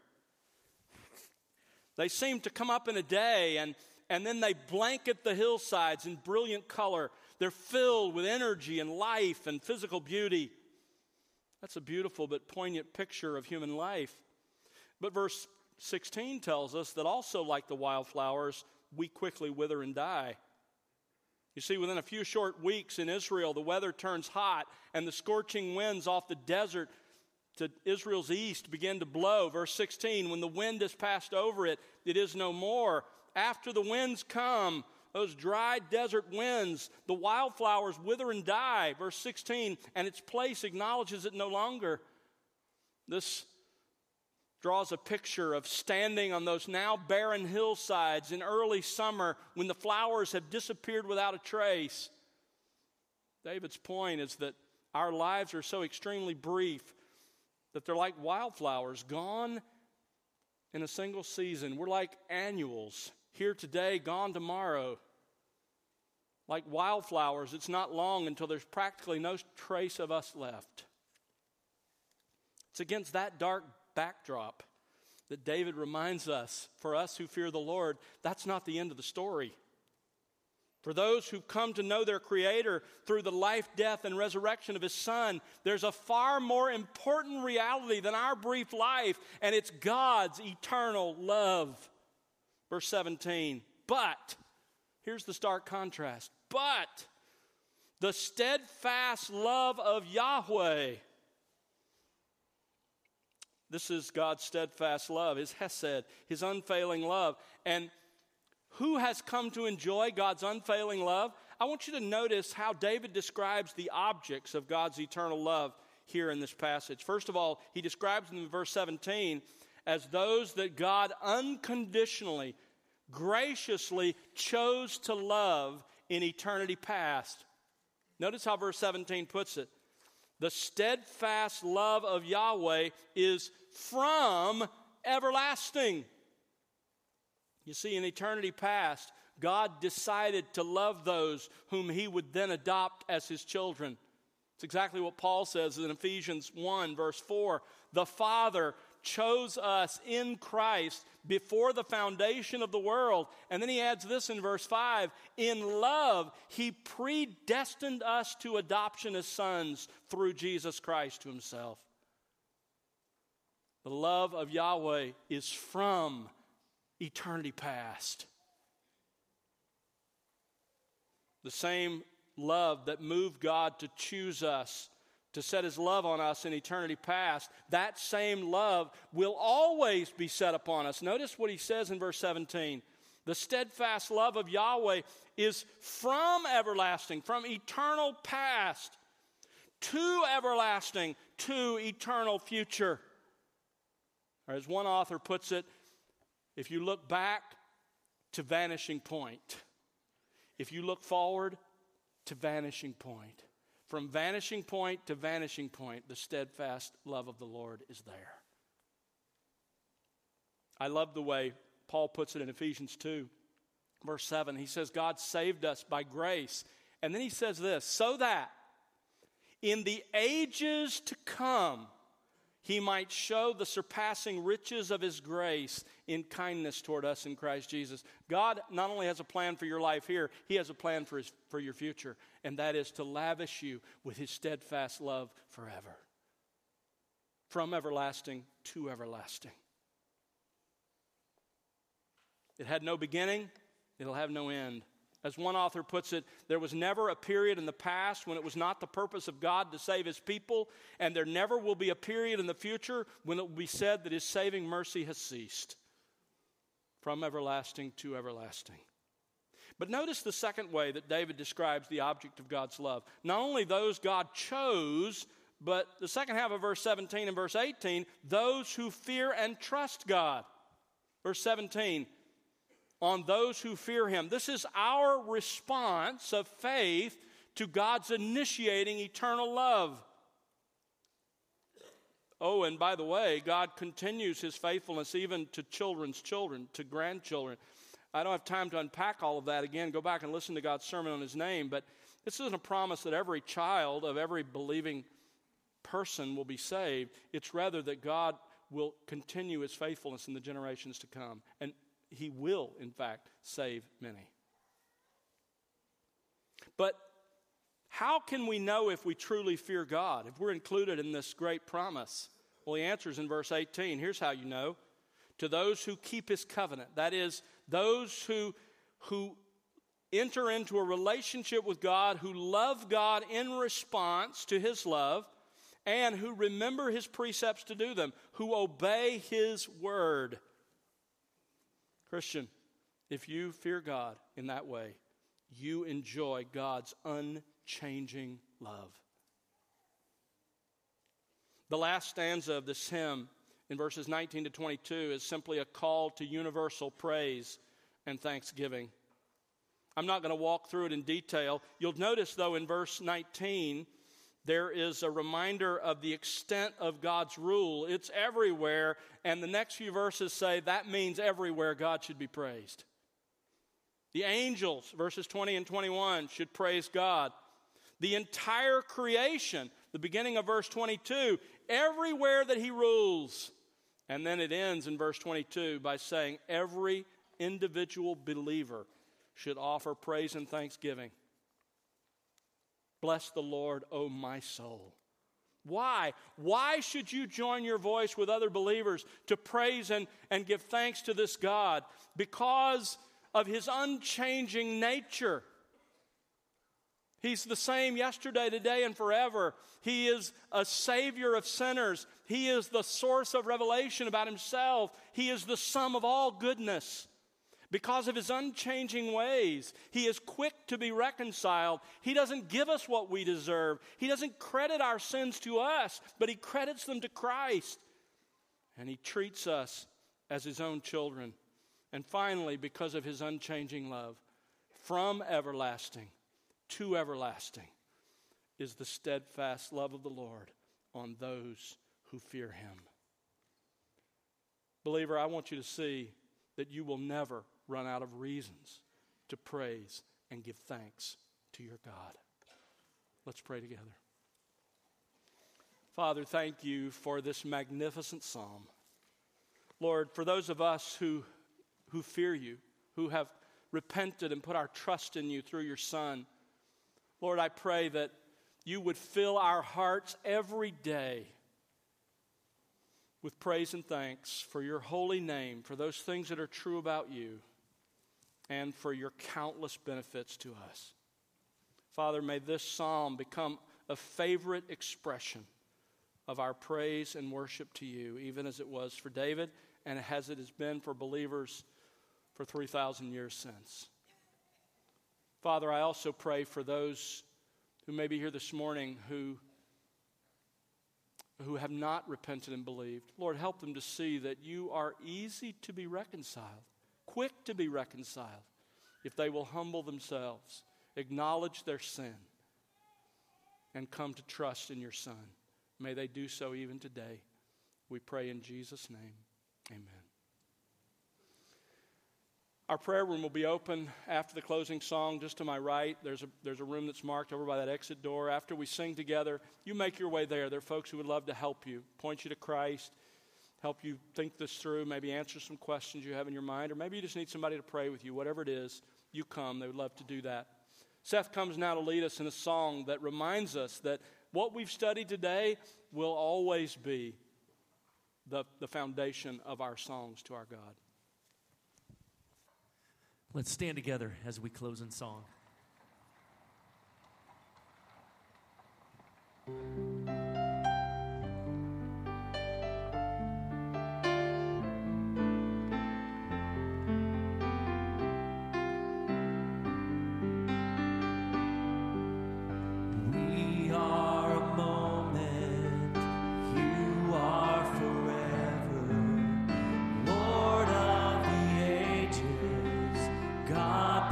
They seem to come up in a day, and, and then they blanket the hillsides in brilliant color. They're filled with energy and life and physical beauty. That's a beautiful but poignant picture of human life. But verse sixteen tells us that also like the wildflowers, we quickly wither and die. You see, within a few short weeks in Israel, the weather turns hot and the scorching winds off the desert to Israel's east begin to blow. Verse sixteen, when the wind has passed over it, it is no more. After the winds come, those dry desert winds, the wildflowers wither and die. Verse sixteen, and its place acknowledges it no longer. This draws a picture of standing on those now barren hillsides in early summer when the flowers have disappeared without a trace. David's point is that our lives are so extremely brief that they're like wildflowers, gone in a single season. We're like annuals, here today, gone tomorrow. Like wildflowers, it's not long until there's practically no trace of us left. It's against that dark backdrop that David reminds us, for us who fear the Lord, that's not the end of the story. For those who come to know their Creator through the life, death, and resurrection of His Son, there's a far more important reality than our brief life, and it's God's eternal love. Verse seventeen, but, here's the stark contrast, but the steadfast love of Yahweh. This is God's steadfast love, His hesed, His unfailing love. And who has come to enjoy God's unfailing love? I want you to notice how David describes the objects of God's eternal love here in this passage. First of all, he describes them in verse seventeen as those that God unconditionally, graciously chose to love in eternity past. Notice how verse seventeen puts it. The steadfast love of Yahweh is from everlasting. You see, in eternity past, God decided to love those whom He would then adopt as His children. It's exactly what Paul says in Ephesians one, verse four. The Father chose us in Christ before the foundation of the world. And then he adds this in verse five. In love, He predestined us to adoption as sons through Jesus Christ to Himself. The love of Yahweh is from eternity past. The same love that moved God to choose us, to set His love on us in eternity past, that same love will always be set upon us. Notice what he says in verse seventeen. The steadfast love of Yahweh is from everlasting, from eternal past, to everlasting, to eternal future. Or as one author puts it, if you look back, to vanishing point. If you look forward, to vanishing point. From vanishing point to vanishing point, the steadfast love of the Lord is there. I love the way Paul puts it in Ephesians two, verse seven. He says, God saved us by grace. And then he says this, so that in the ages to come, He might show the surpassing riches of His grace in kindness toward us in Christ Jesus. God not only has a plan for your life here, He has a plan for, his, for your future, and that is to lavish you with His steadfast love forever. From everlasting to everlasting. It had no beginning, it'll have no end. As one author puts it, there was never a period in the past when it was not the purpose of God to save His people, and there never will be a period in the future when it will be said that His saving mercy has ceased. From everlasting to everlasting. But notice the second way that David describes the object of God's love. Not only those God chose, but the second half of verse seventeen and verse eighteen, those who fear and trust God. Verse seventeen, on those who fear Him. This is our response of faith to God's initiating eternal love. Oh, and by the way, God continues His faithfulness even to children's children, to grandchildren. I don't have time to unpack all of that again. Go back and listen to God's sermon on His name. But this isn't a promise that every child of every believing person will be saved. It's rather that God will continue His faithfulness in the generations to come. And He will, in fact, save many. But how can we know if we truly fear God, if we're included in this great promise? Well, the answer is in verse eighteen. Here's how you know. to those who keep his covenant. That is, those who, who enter into a relationship with God, who love God in response to his love, and who remember his precepts to do them, who obey his word. Christian, if you fear God in that way, you enjoy God's unchanging love. The last stanza of this hymn in verses nineteen to twenty-two is simply a call to universal praise and thanksgiving. I'm not going to walk through it in detail. You'll notice, though, in verse nineteen, there is a reminder of the extent of God's rule. It's everywhere, and the next few verses say that means everywhere God should be praised. The angels, verses twenty and twenty-one, should praise God. The entire creation, the beginning of verse twenty-two, everywhere that he rules. And then it ends in verse twenty-two by saying every individual believer should offer praise and thanksgiving. Bless the Lord, O my soul. Why? Why should you join your voice with other believers to praise and, and give thanks to this God? Because of his unchanging nature. He's the same yesterday, today, and forever. He is a savior of sinners. He is the source of revelation about himself. He is the sum of all goodness. Because of his unchanging ways, he is quick to be reconciled. He doesn't give us what we deserve. He doesn't credit our sins to us, but he credits them to Christ. And he treats us as his own children. And finally, because of his unchanging love, from everlasting to everlasting is the steadfast love of the Lord on those who fear him. Believer, I want you to see that you will never run out of reasons to praise and give thanks to your God. Let's pray together. Father, thank you for this magnificent psalm. Lord, for those of us who, who fear you, who have repented and put our trust in you through your Son, Lord, I pray that you would fill our hearts every day with praise and thanks for your holy name, for those things that are true about you, and for your countless benefits to us. Father, may this psalm become a favorite expression of our praise and worship to you, even as it was for David and as it has been for believers for three thousand years since. Father, I also pray for those who may be here this morning who, who have not repented and believed. Lord, help them to see that you are easy to be reconciled, quick to be reconciled, if they will humble themselves, acknowledge their sin, and come to trust in your Son. May they do so even today. We pray in Jesus' name. Amen. Our prayer room will be open after the closing song, just to my right. There's a, there's a room that's marked over by that exit door. After we sing together, you make your way there. There are folks who would love to help you, point you to Christ, help you think this through, maybe answer some questions you have in your mind, or maybe you just need somebody to pray with you. Whatever it is, you come. They would love to do that. Seth comes now to lead us in a song that reminds us that what we've studied today will always be the, the foundation of our songs to our God. Let's stand together as we close in song.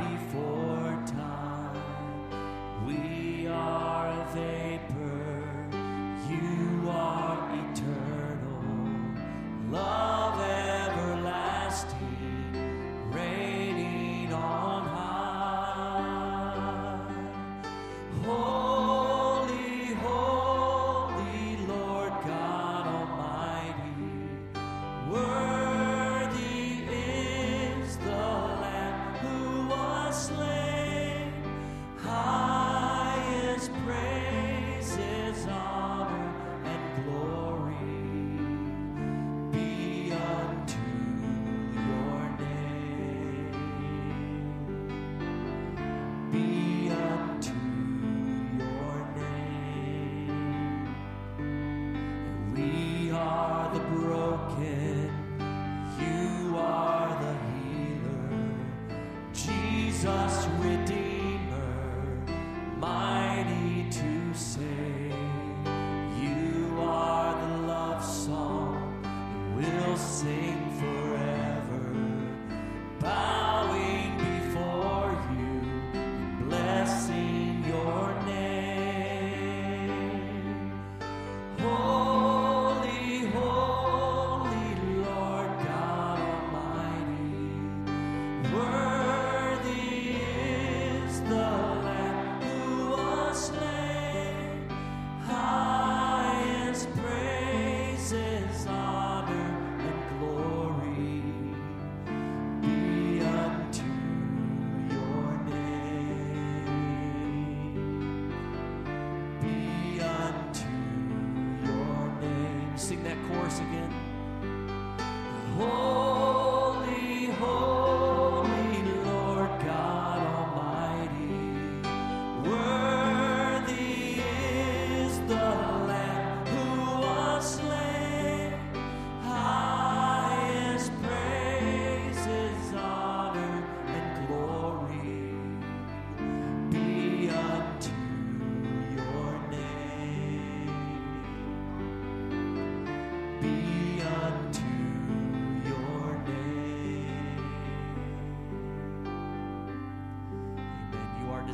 Before time, we are a vapor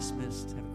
dismissed. Have a